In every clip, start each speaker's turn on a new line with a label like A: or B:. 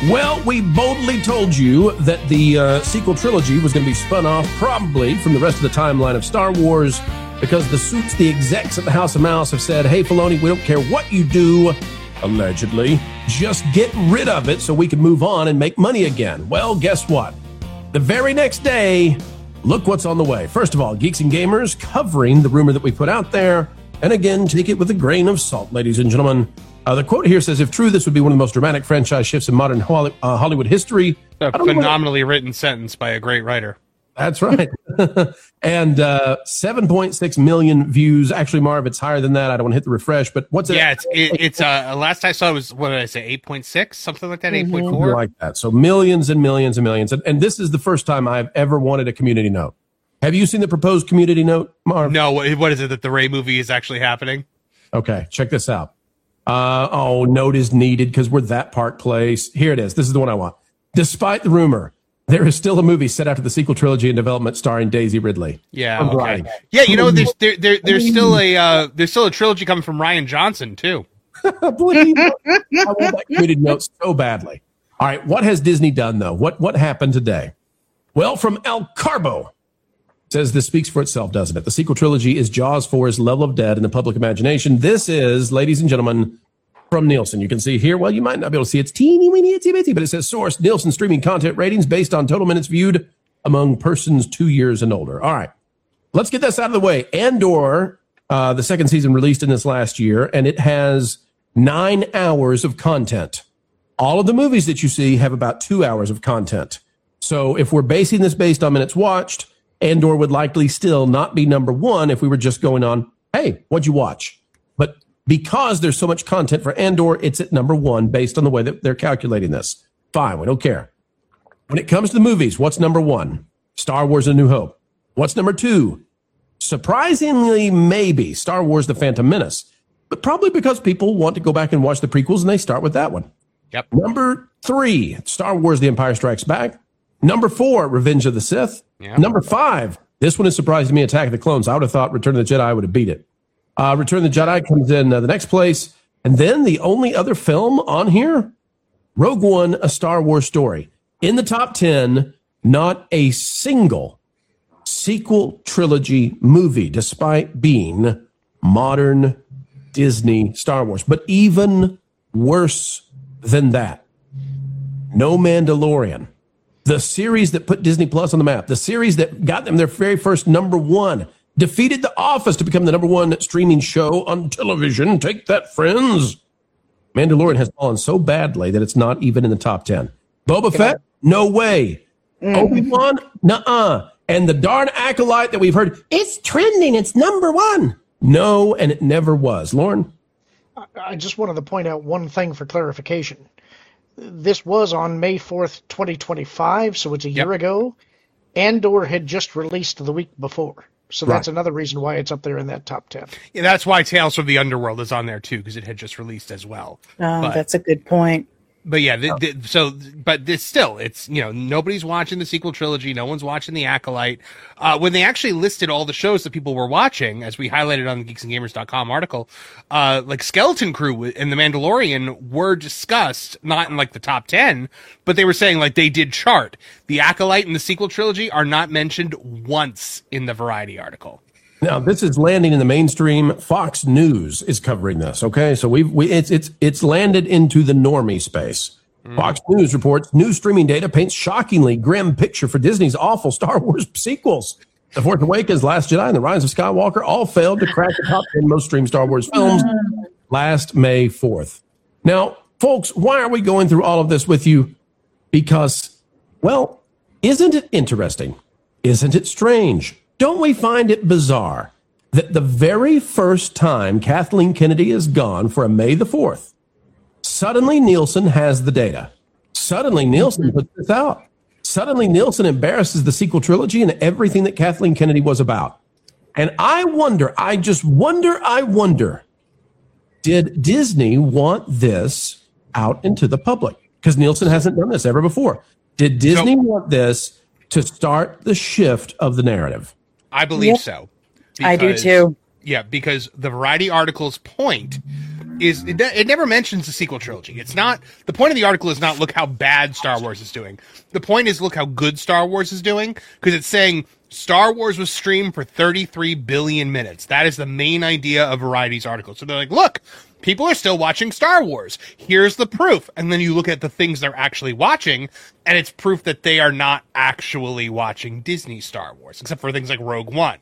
A: Well, we boldly told you that the sequel trilogy was going to be spun off probably from the rest of the timeline of Star Wars because the execs at the House of Mouse have said, hey, Filoni, we don't care what you do, allegedly, just get rid of it so we can move on and make money again. Well, guess what? The very next day, look what's on the way. First of all, Geeks and Gamers covering the rumor that we put out there. And again, take it with a grain of salt, ladies and gentlemen. The quote here says, if true, this would be one of the most dramatic franchise shifts in modern Hollywood history.
B: A phenomenally written sentence by a great writer.
A: That's right. And 7.6 million views. Actually, Marv, it's higher than that. I don't want to hit the refresh, but what's it?
B: Yeah, it's last I saw it was, what did I say, 8.6? Something like that, 8.4?
A: Like that. So millions and millions and millions. And this is the first time I've ever wanted a community note. Have you seen the proposed community note, Marv?
B: No, what is it, that the Rey movie is actually happening?
A: Okay, check this out. Note is needed because we're that Park Place. Here it is. This is the one I want. Despite the rumor, there is still a movie set after the sequel trilogy in development starring Daisy Ridley.
B: Yeah, okay. Yeah, you know, there's still a trilogy coming from Rian Johnson too.
A: Please, I want that community note so badly. All right, what has Disney done though? What happened today? Well, from El Carbo. Says this speaks for itself, doesn't it? The sequel trilogy is Jaws 4's level of dead in the public imagination. This is, ladies and gentlemen, from Nielsen. You can see here, well, you might not be able to see it's teeny weeny, itsy bitsy, but it says source Nielsen streaming content ratings based on total minutes viewed among persons 2 years and older. All right, let's get this out of the way. Andor, the second season released in this last year, and it has 9 hours of content. All of the movies that you see have about 2 hours of content. So if we're basing this based on minutes watched, Andor would likely still not be number one if we were just going on, hey, what'd you watch? But because there's so much content for Andor, it's at number one based on the way that they're calculating this. Fine, we don't care. When it comes to the movies, what's number one? Star Wars: A New Hope. What's number two? Surprisingly, maybe Star Wars: The Phantom Menace. But probably because people want to go back and watch the prequels and they start with that one.
B: Yep.
A: Number three, Star Wars: The Empire Strikes Back. Number four, Revenge of the Sith.
B: Yeah.
A: Number five, this one is surprising me, Attack of the Clones. I would have thought Return of the Jedi would have beat it. Return of the Jedi comes in the next place. And then the only other film on here, Rogue One, A Star Wars Story. In the top 10, not a single sequel trilogy movie, despite being modern Disney Star Wars. But even worse than that, no Mandalorian. The series that put Disney Plus on the map, the series that got them their very first number one, defeated The Office to become the number one streaming show on television. Take that, friends. Mandalorian has fallen so badly that it's not even in the top 10. Boba Fett? No way. Obi-Wan? Nuh-uh. And the darn Acolyte that we've heard, it's trending, it's number one. No, and it never was. Lauren?
C: I just wanted to point out one thing for clarification. This was on May 4th, 2025, so it's a year ago. Andor had just released the week before. So that's another reason why it's up there in that top 10.
B: Yeah, that's why Tales from the Underworld is on there, too, because it had just released as well.
D: That's a good point.
B: But yeah, but this still, it's, you know, nobody's watching the sequel trilogy. No one's watching The Acolyte. When they actually listed all the shows that people were watching, as we highlighted on the geeksandgamers.com article, like Skeleton Crew and The Mandalorian were discussed, not in like the top 10, but they were saying like they did chart. The Acolyte and the sequel trilogy are not mentioned once in the Variety article.
A: Now, this is landing in the mainstream. Fox News is covering this, okay? So it's landed into the normie space. Fox News reports new streaming data paints shockingly grim picture for Disney's awful Star Wars sequels. The Force Awakens, Last Jedi, and The Rise of Skywalker all failed to crack the top 10 most streamed Star Wars films last May 4th. Now, folks, why are we going through all of this with you? Because, well, isn't it interesting? Isn't it strange? Don't we find it bizarre that the very first time Kathleen Kennedy is gone for a May the 4th, suddenly Nielsen has the data. Suddenly Nielsen puts this out. Suddenly Nielsen embarrasses the sequel trilogy and everything that Kathleen Kennedy was about. And I wonder, did Disney want this out into the public? Because Nielsen hasn't done this ever before. Did Disney want this to start the shift of the narrative?
B: I believe so.
D: I do too.
B: Yeah, because the Variety article's point it never mentions the sequel trilogy. It's not, the point of the article is not look how bad Star Wars is doing. The point is look how good Star Wars is doing, because it's saying Star Wars was streamed for 33 billion minutes. That is the main idea of Variety's article. So they're like, look, people are still watching Star Wars. Here's the proof. And then you look at the things they're actually watching, and it's proof that they are not actually watching Disney Star Wars, except for things like Rogue One.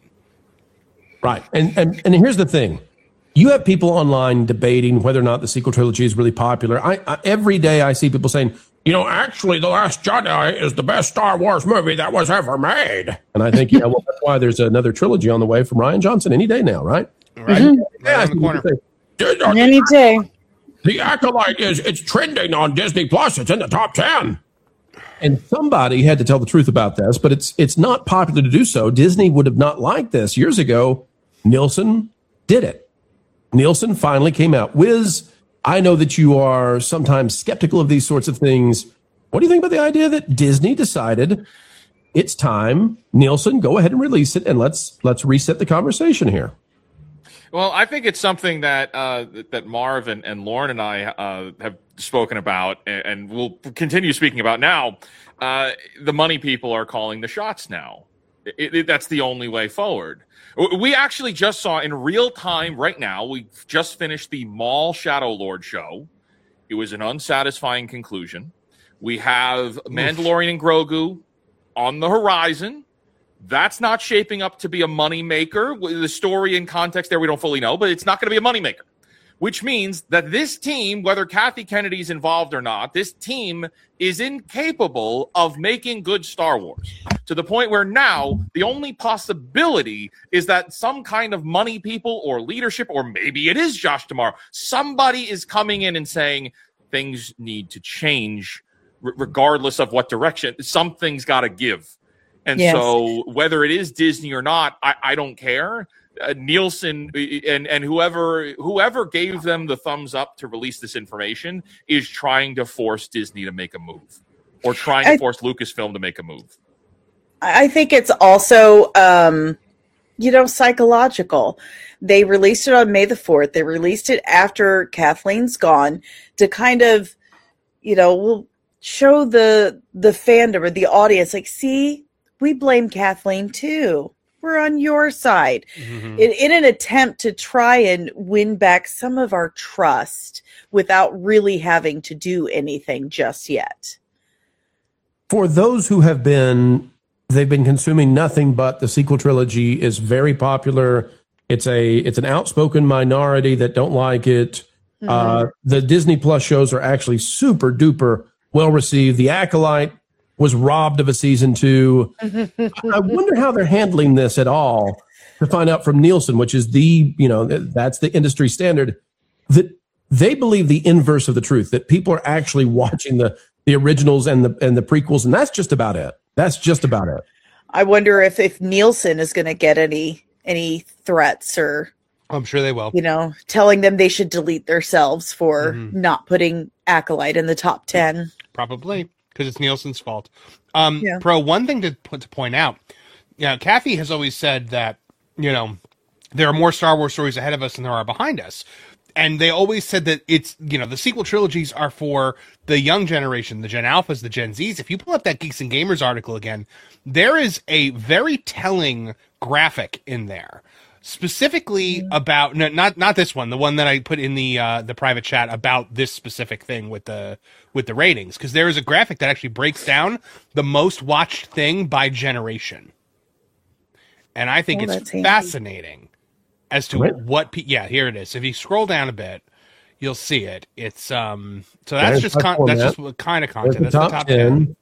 A: Right. And here's the thing. You have people online debating whether or not the sequel trilogy is really popular. I every day I see people saying, actually, The Last Jedi is the best Star Wars movie that was ever made. And I think, well, that's why there's another trilogy on the way from Rian Johnson any day now, right?
B: Right.
D: Mm-hmm.
B: Right on the corner.
D: Any day.
A: The Acolyte it's trending on Disney Plus. It's in the top 10. And somebody had to tell the truth about this, but it's not popular to do so. Disney would have not liked this years ago. Nielsen did it. Nielsen finally came out. Wiz, I know that you are sometimes skeptical of these sorts of things. What do you think about the idea that Disney decided it's time, Nielsen, go ahead and release it, and let's reset the conversation here?
E: Well, I think it's something that that Marv and Lauren and I have spoken about, and we'll continue speaking about now. The money people are calling the shots now. That's the only way forward. We actually just saw in real time right now, we just finished the Maul Shadow Lord show. It was an unsatisfying conclusion. We have Mandalorian and Grogu on the horizon. That's not shaping up to be a moneymaker. The story and context there we don't fully know, but it's not going to be a moneymaker. Which means that this team, whether Kathy Kennedy's involved or not, this team is incapable of making good Star Wars. To the point where now the only possibility is that some kind of money people or leadership, or maybe it is Josh tomorrow, somebody is coming in and saying things need to change regardless of what direction. Something's got to give. And so whether it is Disney or not, I don't care. Nielsen and whoever gave them the thumbs up to release this information is trying to force Disney to make a move, or trying to force Lucasfilm to make a move.
D: I think it's also, psychological. They released it on May the 4th. They released it after Kathleen's gone to kind of, we'll show the fandom or the audience, like, see, we blame Kathleen too. We're on your side. Mm-hmm. In an attempt to try and win back some of our trust without really having to do anything just yet.
A: For those who they've been consuming nothing but the sequel trilogy is very popular. It's an outspoken minority that don't like it. Mm-hmm. The Disney Plus shows are actually super duper well received. The Acolyte was robbed of a season 2. I wonder how they're handling this at all, to find out from Nielsen, which is that's the industry standard, that they believe the inverse of the truth, that people are actually watching the originals and the prequels, and that's just about it. That's just about it.
D: I wonder if Nielsen is going to get any threats, or
B: I'm sure they will.
D: Telling them they should delete themselves for not putting Acolyte in the top 10.
B: Probably, because it's Nielsen's fault. Pro, one thing to point out, Kathy has always said that, there are more Star Wars stories ahead of us than there are behind us. And they always said that it's, the sequel trilogies are for the young generation, the Gen Alphas, the Gen Zs. If you pull up that Geeks and Gamers article again, there is a very telling graphic in there, specifically about, not this one, the one that I put in the private chat about this specific thing with the ratings, because there is a graphic that actually breaks down the most watched thing by generation. And I think it's fascinating as to here it is. If you scroll down a bit, you'll see it. It's so that's just what kind of content. That's the top 10.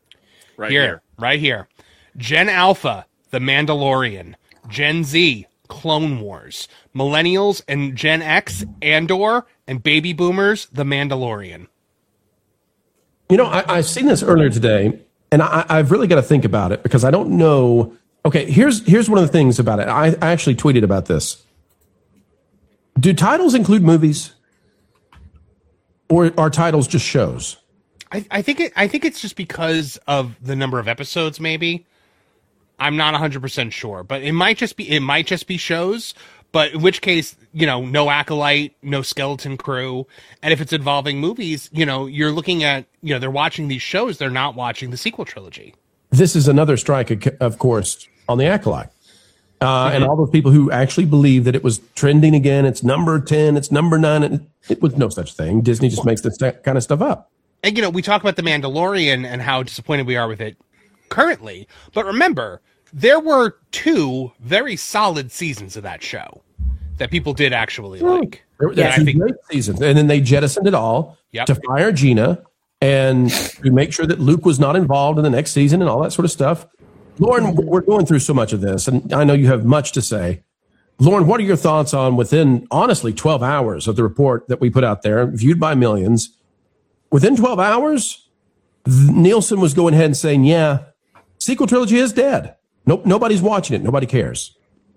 B: Right here. Gen Alpha, The Mandalorian. Gen Z, Clone Wars. Millennials and Gen X, Andor, and Baby Boomers, The Mandalorian.
A: I've seen this earlier today, and I've really got to think about it, because I don't know. Okay, here's one of the things about it. I actually tweeted about this. Do titles include movies, or are titles just shows?
B: I think it's just because of the number of episodes. Maybe I'm not 100% sure, but it might just be shows. But in which case, no Acolyte, no Skeleton Crew. And if it's involving movies, you're looking at, they're watching these shows. They're not watching the sequel trilogy.
A: This is another strike, of course, on the Acolyte. And all those people who actually believe that it was trending again. It's number 10. It's number 9. And it was no such thing. Disney just makes this kind of stuff up.
B: And, we talk about The Mandalorian and how disappointed we are with it currently. But remember, there were 2 very solid seasons of that show that people did actually like.
A: There were great seasons. And then they jettisoned it all to fire Gina and to make sure that Luke was not involved in the next season and all that sort of stuff. Lauren, we're going through so much of this, and I know you have much to say. Lauren, what are your thoughts on within, honestly, 12 hours of the report that we put out there, viewed by millions? Within 12 hours, Nielsen was going ahead and saying, yeah, sequel trilogy is dead. Nope, nobody's watching it. Nobody cares.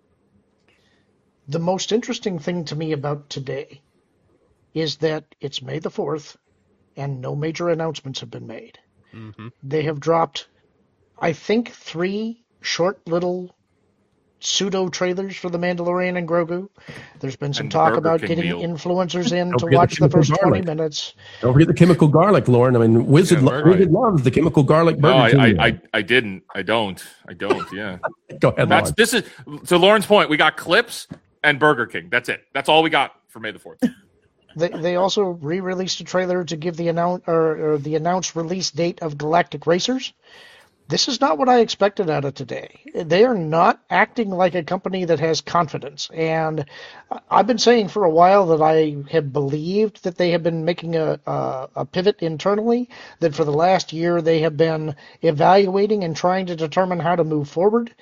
C: The most interesting thing to me about today is that it's May the 4th, and no major announcements have been made. Mm-hmm. They have dropped, I think, 3 short little pseudo trailers for The Mandalorian and Grogu. There's been some talk about getting influencers in to watch the first 20 minutes.
A: Don't forget the chemical garlic, Lauren. I mean, Wizard loves the chemical garlic burger.
E: No, I didn't. I don't. Yeah.
A: Go ahead, Lauren.
E: This is to Lauren's point. We got clips and Burger King. That's it. That's all we got for May the 4th.
C: They also re-released a trailer to give the announced release date of Galactic Racers. This is not what I expected out of today. They are not acting like a company that has confidence. And I've been saying for a while that I have believed that they have been making a pivot internally, that for the last year they have been evaluating and trying to determine how to move forward.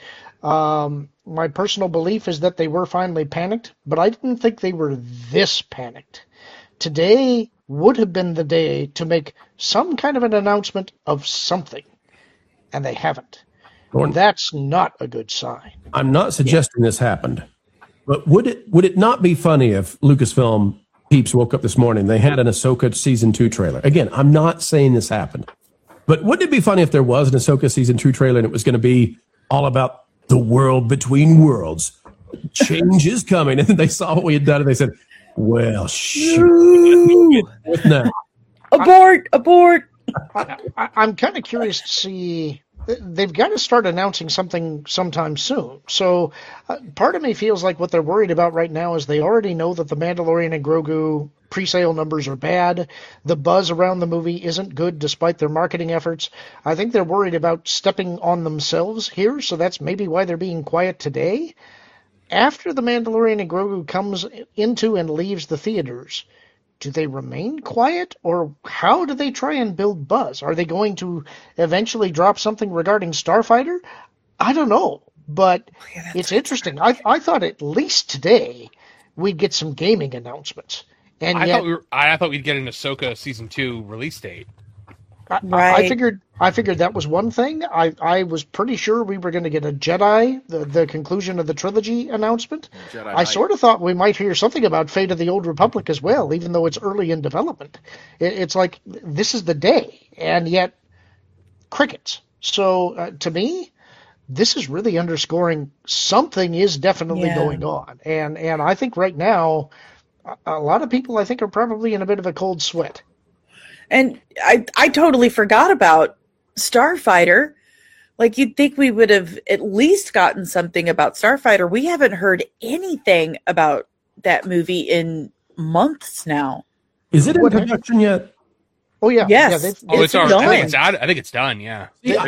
C: My personal belief is that they were finally panicked, but I didn't think they were this panicked. Today would have been the day to make some kind of an announcement of something. And they haven't.
A: Lauren,
C: that's not a good sign.
A: I'm not suggesting this happened, but would it not be funny if Lucasfilm peeps woke up this morning, they had an Ahsoka season 2 trailer? Again, I'm not saying this happened, but wouldn't it be funny if there was an Ahsoka season 2 trailer and it was going to be all about the world between worlds? Change is coming. And then they saw what we had done and they said, well, shoot. Now.
D: Abort.
C: I'm kind of curious to see. They've got to start announcing something sometime soon. So part of me feels like what they're worried about right now is they already know that The Mandalorian and Grogu pre-sale numbers are bad. The buzz around the movie isn't good despite their marketing efforts. I think they're worried about stepping on themselves here, so that's maybe why they're being quiet today. After The Mandalorian and Grogu comes into and leaves the theaters, do they remain quiet, or how do they try and build buzz? Are they going to eventually drop something regarding Starfighter? I don't know, but it's interesting. I thought at least today we'd get some gaming announcements. And
B: I thought we'd get an Ahsoka season 2 release date.
C: Right. I figured that was one thing. I was pretty sure we were going to get a Jedi, the conclusion of the trilogy announcement. I sort of thought we might hear something about Fate of the Old Republic as well, even though it's early in development. It's like this is the day, and yet crickets. So to me, this is really underscoring something is definitely going on, and I think right now a lot of people I think are probably in a bit of a cold sweat.
D: And I totally forgot about Starfighter. Like, you'd think we would have at least gotten something about Starfighter. We haven't heard anything about that movie in months now.
A: Is it in production yet?
C: Oh, yeah.
D: Yes.
B: It's already. I think it's done, yeah.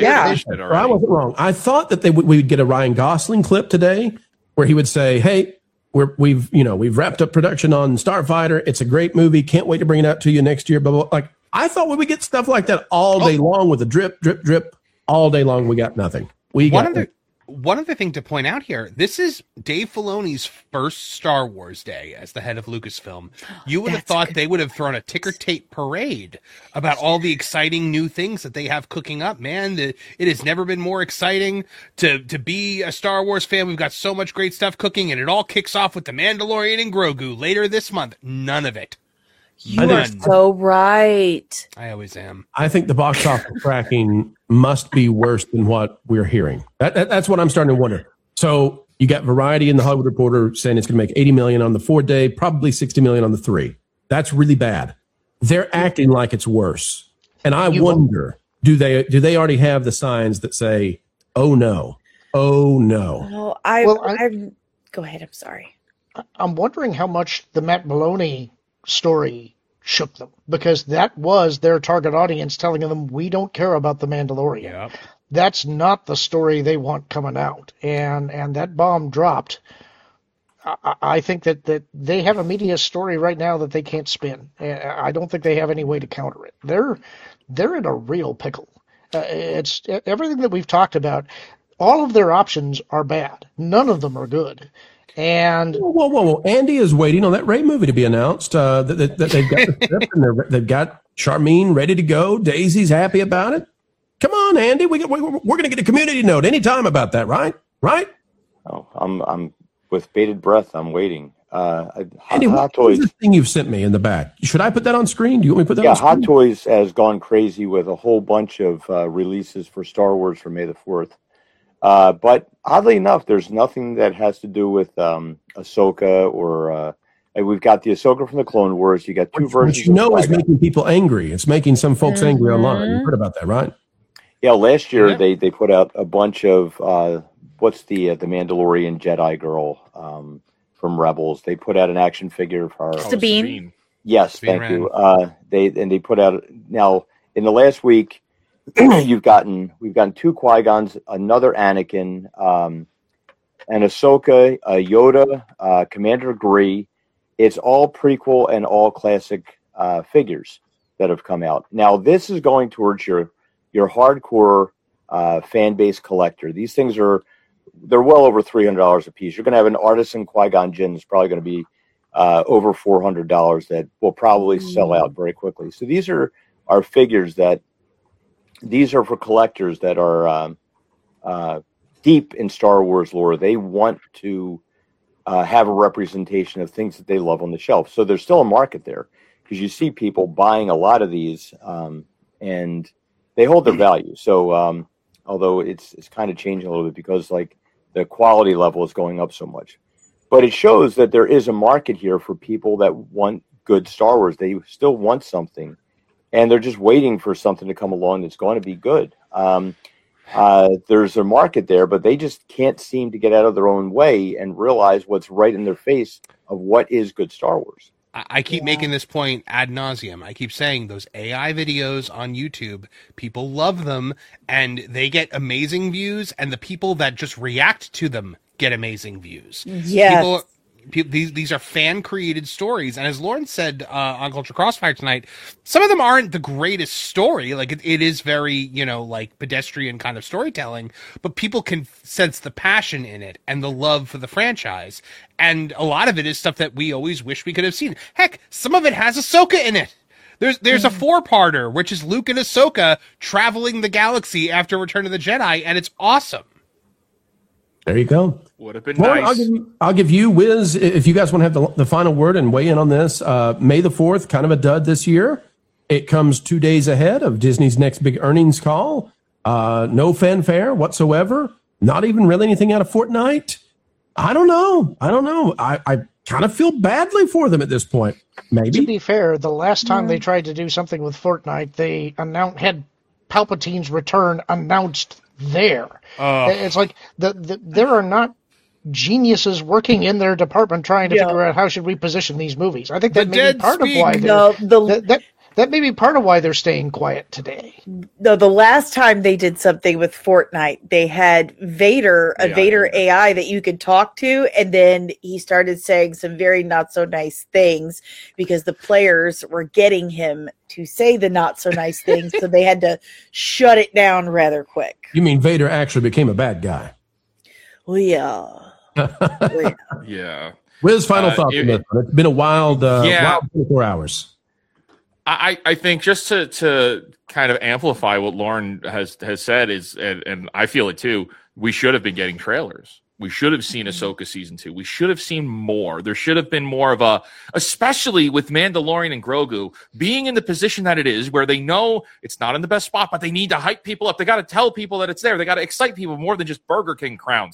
A: I wasn't wrong. I thought that we would get a Ryan Gosling clip today where he would say, hey, we've wrapped up production on Starfighter. It's a great movie. Can't wait to bring it out to you next year. Blah, blah, blah. Like, I thought we would get stuff like that all day long with a drip, drip, drip. All day long, we got nothing.
B: One other thing to point out here, this is Dave Filoni's first Star Wars day as the head of Lucasfilm. You would have thought they would have thrown a ticker tape parade about all the exciting new things that they have cooking up. Man, it has never been more exciting to be a Star Wars fan. We've got so much great stuff cooking, and it all kicks off with The Mandalorian and Grogu later this month. None of it.
D: You are so right.
B: I always am.
A: I think the box office tracking must be worse than what we're hearing. That's what I'm starting to wonder. So You got Variety and the Hollywood Reporter saying it's going to make 80 million on the 4-day, probably 60 million on the 3. That's really bad. They're acting like it's worse. And I wonder, do they already have the signs that say, oh no, oh no?
D: Well, go ahead. I'm sorry.
C: I'm wondering how much the Matt Maloney story shook them, because that was their target audience telling them, we don't care about The Mandalorian.
B: Yep.
C: That's not the story they want coming out. And that bomb dropped. I think that they have a media story right now that they can't spin. I don't think they have any way to counter it. They're in a real pickle. It's everything that we've talked about. All of their options are bad. None of them are good. And
A: whoa! Andy is waiting on that Ray movie to be announced. That they've got the script and they've got Charmine ready to go. Daisy's happy about it. Come on, Andy. We're going to get a community note anytime about that, right? Right?
F: Oh, I'm with bated breath. I'm waiting.
A: Andy, Hot Toys. What's the thing you've sent me in the back? Should I put that on screen? Do you want me to put that on screen?
F: Hot Toys has gone crazy with a whole bunch of releases for Star Wars for May the 4th. But oddly enough, there's nothing that has to do with Ahsoka or we've got the Ahsoka from the Clone Wars. You got two versions.
A: Which is making people angry. It's making some folks angry online. You've heard about that, right?
F: Yeah, last year they put out a bunch of what's the Mandalorian Jedi girl from Rebels. They put out an action figure for
D: Sabine.
F: Yes,
B: Sabine
F: thank you. They put out now in the last week. we've gotten 2 Qui-Gons, another Anakin, an Ahsoka, a Yoda, Commander Gree. It's all prequel and all classic figures that have come out. Now this is going towards your hardcore fan base collector. These things they're well over $300 a piece. You're going to have an artisan Qui-Gon Jinn that's probably going to be over $400 that will probably sell out very quickly. So these are figures these are for collectors that are deep in Star Wars lore. They want to have a representation of things that they love on the shelf. So there's still a market there because you see people buying a lot of these and they hold their value. So although it's kind of changing a little bit because like the quality level is going up so much. But it shows that there is a market here for people that want good Star Wars. They still want something. And they're just waiting for something to come along that's going to be good. There's a market there, but they just can't seem to get out of their own way and realize what's right in their face of what is good Star Wars.
B: I keep making this point ad nauseum. I keep saying those AI videos on YouTube, people love them and they get amazing views, and the people that just react to them get amazing views.
D: Yes.
B: These are fan created stories, and as Lauren said on Culture Crossfire tonight, some of them aren't the greatest story. Like it is very like pedestrian kind of storytelling, but people can sense the passion in it and the love for the franchise, and a lot of it is stuff that we always wish we could have seen. Heck, some of it has Ahsoka in it. There's a 4-parter which is Luke and Ahsoka traveling the galaxy after Return of the Jedi, and it's awesome.
A: There you go.
E: Would have been nice.
A: I'll give you, Wiz, if you guys want to have the final word and weigh in on this. May the 4th, kind of a dud this year. It comes 2 days ahead of Disney's next big earnings call. No fanfare whatsoever. Not even really anything out of Fortnite. I don't know. I kind of feel badly for them at this point. Maybe.
C: To be fair, the last time they tried to do something with Fortnite, they had Palpatine's return announced there. It's like there are not geniuses working in their department trying to figure out how should we position these movies. I think that may be part of why that may be part of why they're staying quiet today.
D: No, the last time they did something with Fortnite, they had Vader AI that you could talk to, and then he started saying some very not so nice things because the players were getting him to say the not so nice things, so they had to shut it down rather quick.
A: You mean Vader actually became a bad guy?
D: Well, yeah.
E: Yeah.
A: Wiz, final thoughts on this one. It's been a wild 24 hours.
E: I think just to kind of amplify what Lauren has said is, and I feel it too, we should have been getting trailers. We should have seen Ahsoka season 2. We should have seen more. There should have been more of especially with Mandalorian and Grogu being in the position that it is, where they know it's not in the best spot, but they need to hype people up. They got to tell people that it's there. They got to excite people more than just Burger King crowns.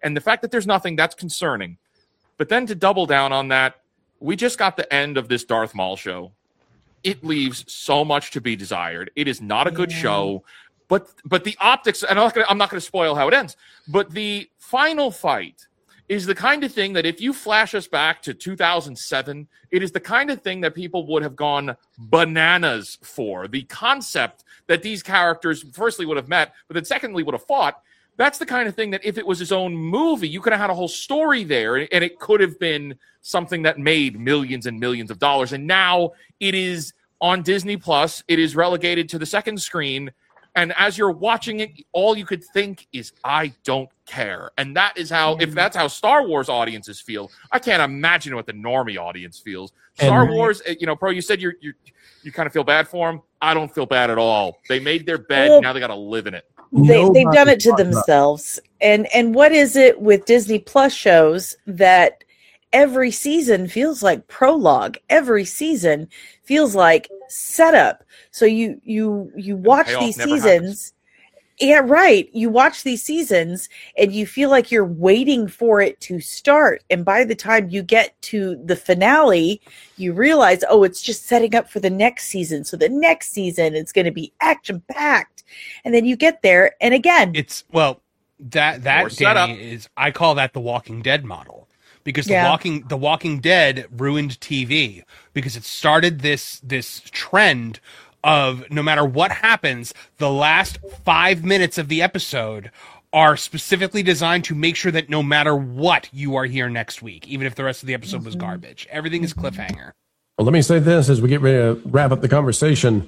E: And the fact that there's nothing, that's concerning. But then to double down on that, we just got the end of this Darth Maul show. It leaves so much to be desired. It is not a good show, but the optics, and I'm not going to spoil how it ends, but the final fight is the kind of thing that if you flash us back to 2007, it is the kind of thing that people would have gone bananas for. The concept that these characters firstly would have met, but then secondly would have fought. That's the kind of thing that if it was his own movie, you could have had a whole story there, and it could have been something that made millions and millions of dollars. And now it is on Disney Plus. It is relegated to the second screen. And as you're watching it, all you could think is, I don't care. And that is how, if that's how Star Wars audiences feel, I can't imagine what the normie audience feels. Star Wars, Pro, you said you kind of feel bad for them. I don't feel bad at all. They made their bed. Now they got to live in it.
D: They've done it to themselves. And what is it with Disney Plus shows that every season feels like prologue? Every season feels like setup. So you watch these seasons. Yeah, right. You watch these seasons and you feel like you're waiting for it to start. And by the time you get to the finale, you realize, oh, it's just setting up for the next season. So the next season it's going to be action packed. And then you get there, and again,
B: it's that Danny, is, I call that the Walking Dead model. Because the Walking Dead ruined TV because it started this trend of no matter what happens, the last 5 minutes of the episode are specifically designed to make sure that no matter what, you are here next week, even if the rest of the episode was garbage. Everything is cliffhanger.
A: Well, let me say this as we get ready to wrap up the conversation.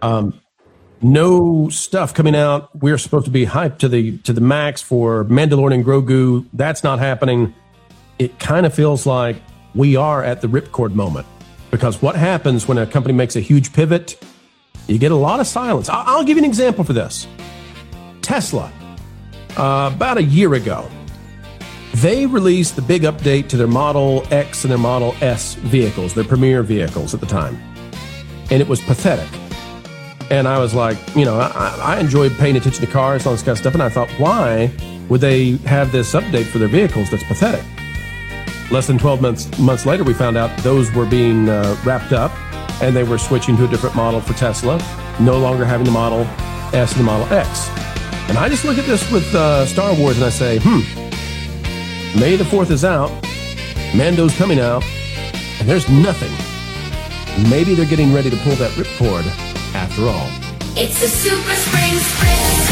A: No stuff coming out. We're supposed to be hyped to the max for Mandalorian and Grogu. That's not happening. It kind of feels like we are at the ripcord moment, because what happens when a company makes a huge pivot, you get a lot of silence. I'll give you an example for this. Tesla, about a year ago, they released the big update to their Model X and their Model S vehicles, their premier vehicles at the time. And it was pathetic. And I was like, I enjoyed paying attention to cars and all this kind of stuff. And I thought, why would they have this update for their vehicles that's pathetic? Less than 12 months later, we found out those were being wrapped up, and they were switching to a different model for Tesla, no longer having the Model S and the Model X. And I just look at this with Star Wars, and I say, May the 4th is out, Mando's coming out, and there's nothing. Maybe they're getting ready to pull that ripcord after all.
G: It's the Super Spring Sprint.